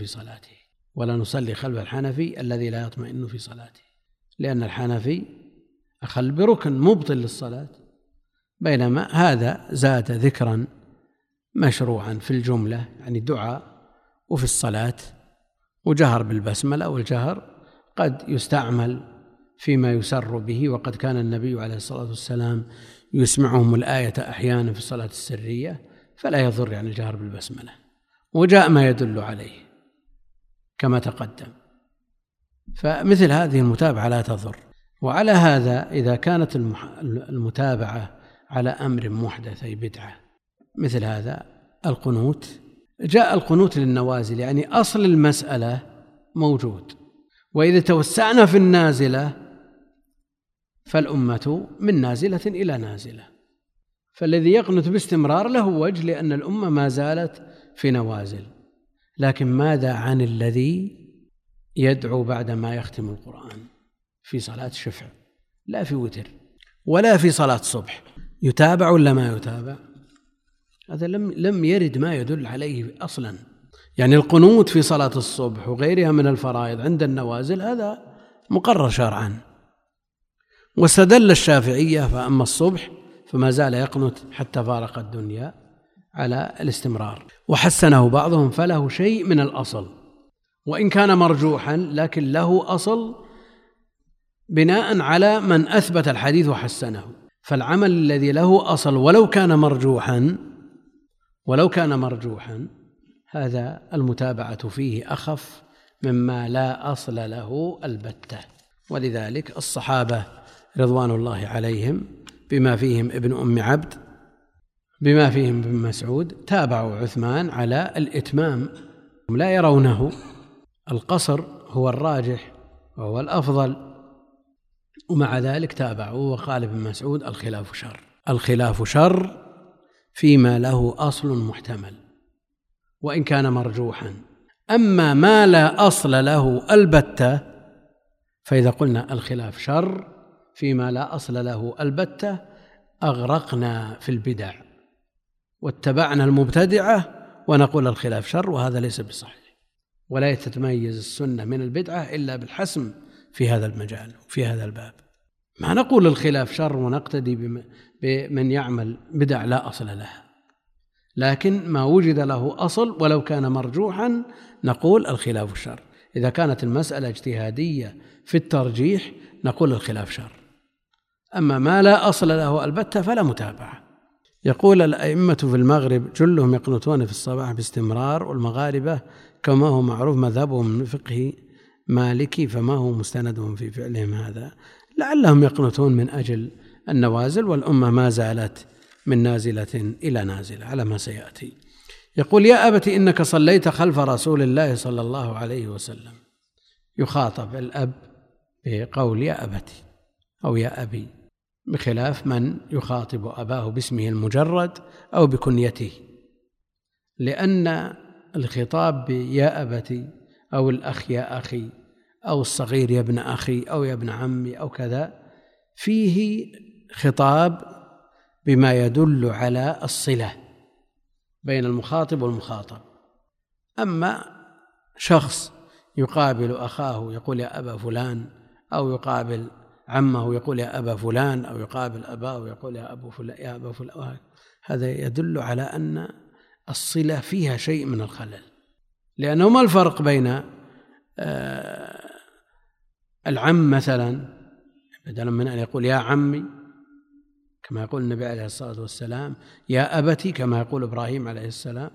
Speaker 1: في صلاته، لأن الحنفي أخل بركن مبطل للصلاة، بينما هذا زاد ذكرا مشروعا في الجملة، يعني دعاء وفي الصلاة، وجهر بالبسملة، والجهر قد يستعمل فيما يسر به، وقد كان النبي عليه الصلاة والسلام يسمعهم الآية أحيانا في الصلاة السرية، فلا يضر يعني الجهر بالبسملة، وجاء ما يدل عليه كما تقدم. فمثل هذه المتابعة لا تضر. وعلى هذا إذا كانت المتابعة على أمر محدث أي بدعة مثل هذا القنوت، جاء القنوت للنوازل، يعني أصل المسألة موجود، وإذا توسعنا في النازلة فالأمة من نازلة إلى نازلة، فالذي يقنت باستمرار له وجه لأن الأمة ما زالت في نوازل. لكن ماذا عن الذي يدعو بعد ما يختم القرآن في صلاة شفع، لا في وتر ولا في صلاة صبح، يتابع ولا ما يتابع؟ هذا لم يرد ما يدل عليه أصلا. يعني القنوت في صلاة الصبح وغيرها من الفرائض عند النوازل هذا مقرر شرعا، واستدل الشافعية فأما الصبح فما زال يقنت حتى فارق الدنيا على الاستمرار، وحسنه بعضهم فله شيء من الأصل وإن كان مرجوحا، لكن له أصل بناء على من أثبت الحديث وحسنه. فالعمل الذي له أصل ولو كان مرجوحا هذا المتابعة فيه أخف مما لا أصل له البتة. ولذلك الصحابة رضوان الله عليهم بما فيهم ابن أم عبد بما فيهم ابن مسعود تابعوا عثمان على الإتمام، لا يرونه القصر هو الراجح وهو الأفضل، ومع ذلك تابعوا. وقال ابن مسعود: الخلاف شر فيما له أصل محتمل وإن كان مرجوحا، أما ما لا أصل له البتة فإذا قلنا الخلاف شر فيما لا أصل له البتة أغرقنا في البدع واتبعنا المبتدعة ونقول الخلاف شر، وهذا ليس بصحيح. ولا تتميز السنة من البدعة إلا بالحسم في هذا المجال وفي هذا الباب. ما نقول الخلاف شر ونقتدي بمن يعمل بدع لا أصل لها، لكن ما وجد له أصل ولو كان مرجوحا نقول الخلاف شر. إذا كانت المسألة اجتهادية في الترجيح نقول الخلاف شر، أما ما لا أصل له البتة فلا متابعة. يقول: الأئمة في المغرب جلهم يقنطون في الصباح باستمرار، والمغاربة كما هو معروف مذهبهم من فقه مالكي، فما هو مستندهم في فعلهم هذا؟ لعلهم يقنطون من أجل النوازل، والأمة ما زالت من نازلة إلى نازلة على ما سيأتي. يقول: يا أبت إنك صليت خلف رسول الله صلى الله عليه وسلم. يخاطب الأب بقول يا أبتي أو يا أبي، بخلاف من يخاطب أباه باسمه المجرد أو بكنيته، لأن الخطاب بيا أبتي أو الأخ يا أخي أو الصغير يا ابن أخي أو يا ابن عمي أو كذا فيه خطاب بما يدل على الصلة بين المخاطب والمخاطب. أما شخص يقابل أخاه يقول يا أبا فلان، أو يقابل عمه يقول يا أبا فلان، أو يقابل أباه يقول يا أبا فلان، هذا يدل على أن الصلة فيها شيء من الخلل. لأنه ما الفرق بين العم مثلا، بدلا من أن يقول يا عمي كما يقول النبي عليه الصلاة والسلام، يا أبتي كما يقول إبراهيم عليه السلام،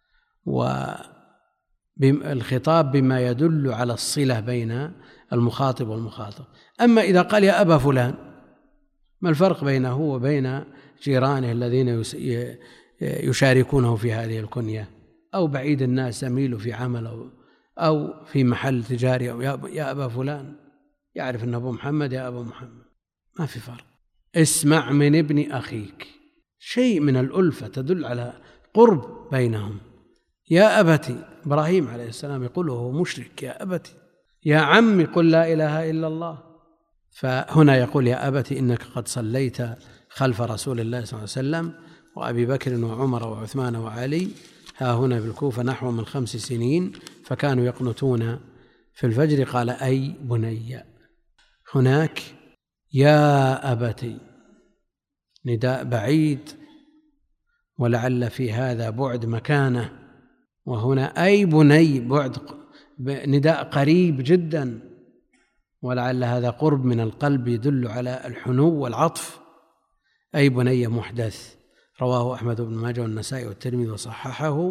Speaker 1: والخطاب بما يدل على الصلة بين المخاطب والمخاطب. أما إذا قال يا أبا فلان، ما الفرق بينه وبين جيرانه الذين يشاركونه في هذه الكنية، أو بعيد الناس زميله في عمل أو في محل تجاري، أو يا أبا فلان، يعرف أن أبو محمد يا أبو محمد، ما في فرق. اسمع من ابن أخيك، شيء من الألفة تدل على قرب بينهم. يا أبتي، إبراهيم عليه السلام يقول وهو مشرك يا أبتي، يا عمي قل لا إله إلا الله. فهنا يقول يا أبتي إنك قد صليت خلف رسول الله صلى الله عليه وسلم وأبي بكر وعمر وعثمان وعلي ها هنا بالكوفة نحو من 5 سنين، فكانوا يقنتون في الفجر. قال أي بني. هناك يا أبتي نداء بعيد، ولعل في هذا بعد مكانه، وهنا أي بني بعد نداء قريب جدا، ولعل هذا قرب من القلب يدل على الحنو والعطف. أي بني محدث، رواه أحمد بن ماجه والنسائي والترمذي وصححه،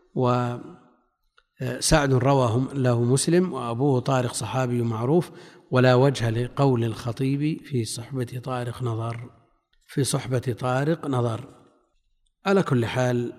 Speaker 1: وسعد رواه له مسلم، وأبوه طارق صحابي معروف، ولا وجه لقول الخطيب في صحبة طارق نظر. على كل حال،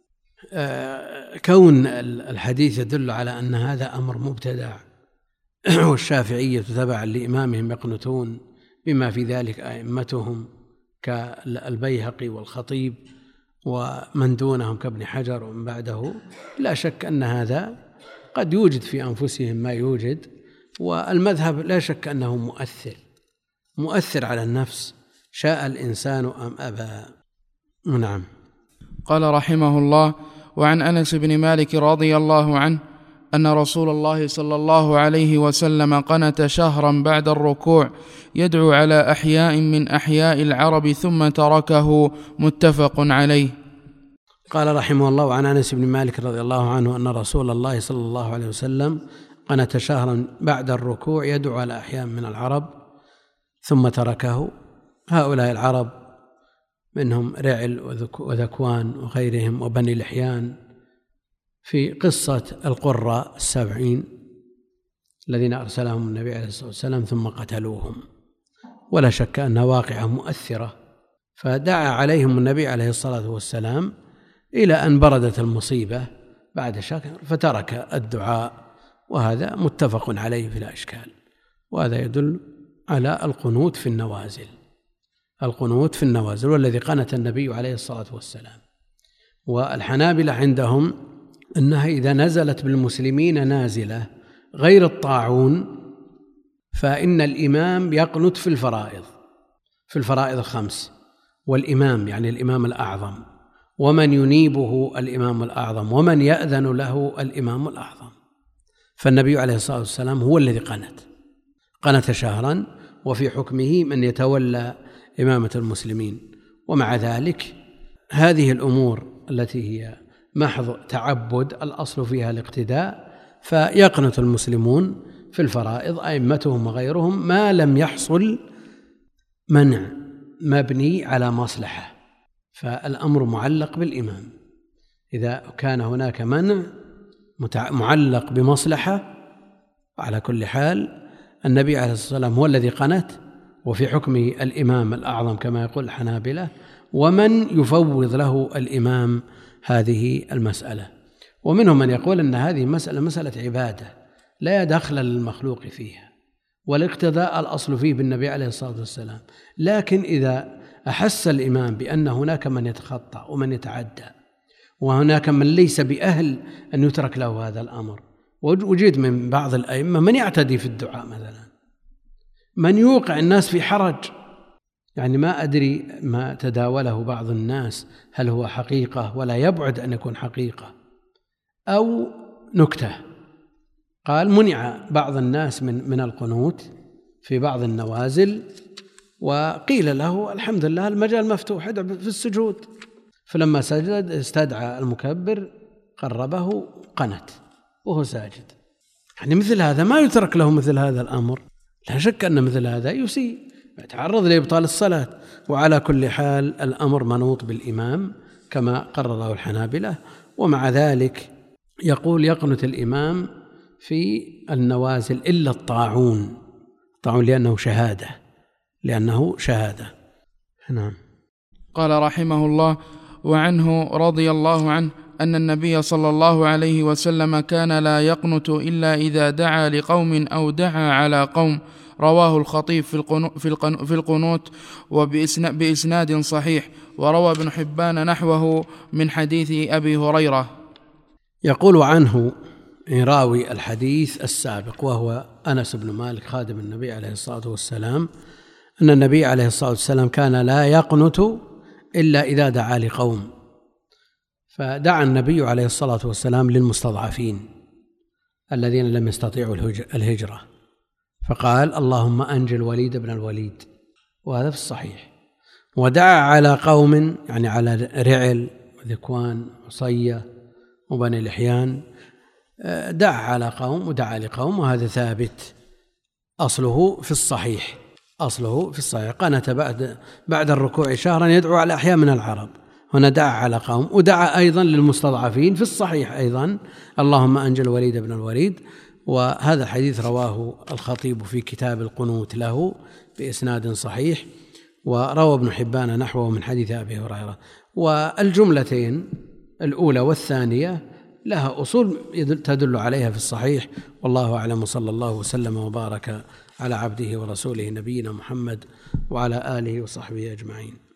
Speaker 1: كون الحديث يدل على أن هذا أمر مبتدع، والشافعية تبعا لإمامهم يقنتون بما في ذلك أئمتهم كالبيهقي والخطيب ومن دونهم كابن حجر ومن بعده، لا شك أن هذا قد يوجد في أنفسهم ما يوجد، والمذهب لا شك أنه مؤثر على النفس، شاء الإنسان أم أبى. نعم.
Speaker 2: قال رحمه الله: وعن أنس بن مالك رضي الله عنه أن رسول الله صلى الله عليه وسلم قنت شهرا بعد الركوع يدعو على أحياء من أحياء العرب ثم تركه، متفق عليه.
Speaker 1: قال رحمه الله: عن أنس بن مالك رضي الله عنه أن رسول الله صلى الله عليه وسلم قنت شهرا بعد الركوع يدعو على أحياء من العرب ثم تركه. هؤلاء العرب منهم رعل وذكوان وغيرهم وبني لحيان، في قصة القراء 70 الذين أرسلهم النبي عليه الصلاة والسلام ثم قتلوهم، ولا شك أنها واقعة مؤثرة، فدعا عليهم النبي عليه الصلاة والسلام إلى أن بردت المصيبة بعد شهر فترك الدعاء، وهذا متفق عليه بلا إشكال. وهذا يدل على القنوت في النوازل، والذي قنت النبي عليه الصلاة والسلام. والحنابلة عندهم أنها إذا نزلت بالمسلمين نازلة غير الطاعون فإن الإمام يقنت في الفرائض 5، والإمام يعني الإمام الأعظم، ومن ينيبه الإمام الأعظم، ومن يأذن له الإمام الأعظم. فالنبي عليه الصلاة والسلام هو الذي قنت شهرا، وفي حكمه من يتولى إمامة المسلمين. ومع ذلك هذه الأمور التي هي محض تعبد الأصل فيها الاقتداء، فيقنت المسلمون في الفرائض أئمتهم وغيرهم ما لم يحصل منع مبني على مصلحة، فالأمر معلق بالإمام. إذا كان هناك منع معلق بمصلحة، على كل حال النبي عليه الصلاة والسلام هو الذي قنت، وفي حكم الإمام الأعظم كما يقول الحنابلة، ومن يفوض له الإمام هذه المسألة. ومنهم من يقول أن هذه مسألة عبادة لا دخل للمخلوق فيها، والاقتداء الأصل فيه بالنبي عليه الصلاة والسلام، لكن إذا أحس الإمام بأن هناك من يتخطى ومن يتعدى وهناك من ليس بأهل أن يترك له هذا الأمر، وجد من بعض الأئمة من يعتدي في الدعاء مثلا، من يوقع الناس في حرج، يعني ما أدري ما تداوله بعض الناس هل هو حقيقة ولا يبعد أن يكون حقيقة أو نكتة. قال منع بعض الناس من القنوت في بعض النوازل، وقيل له الحمد لله المجال مفتوح ادع في السجود، فلما سجد استدعى المكبر قربه قنت وهو ساجد. يعني مثل هذا ما يترك له مثل هذا الأمر، لا شك أن مثل هذا يسيء يتعرض لإبطال الصلاة. وعلى كل حال الأمر منوط بالإمام كما قرره الحنابلة. ومع ذلك يقول يقنت الإمام في النوازل إلا الطاعون لأنه شهادة. نعم.
Speaker 2: قال رحمه الله: وعنه رضي الله عنه أن النبي صلى الله عليه وسلم كان لا يقنت إلا إذا دعا لقوم أو دعا على قوم. رواه الخطيب في القنوت وبإسناد صحيح، وروى ابن حبان نحوه من حديث أبي هريرة.
Speaker 1: يقول عنه راوي الحديث السابق وهو أنس بن مالك خادم النبي عليه الصلاة والسلام أن النبي عليه الصلاة والسلام كان لا يقنت إلا إذا دعا لقوم، فدعا النبي عليه الصلاة والسلام للمستضعفين الذين لم يستطيعوا الهجرة، فقال اللهم أنجِ الوليد بن الوليد، وهذا في الصحيح. ودعا على قوم يعني على رعل وذكوان وصية وبني لحيان، دعا على قوم ودعا لقوم، وهذا ثابت أصله في الصحيح. قنت بعد الركوع شهرا يدعو على أحياء من العرب، هنا دعا على قوم، ودعا أيضا للمستضعفين في الصحيح أيضا اللهم أنجِ الوليد بن الوليد. وهذا الحديث رواه الخطيب في كتاب القنوت له بإسناد صحيح، وروى ابن حبان نحوه من حديث أبي هريرة. والجملتين الأولى والثانية لها أصول تدل عليها في الصحيح، والله أعلم. صلى الله وسلم وبارك على عبده ورسوله نبينا محمد وعلى آله وصحبه أجمعين.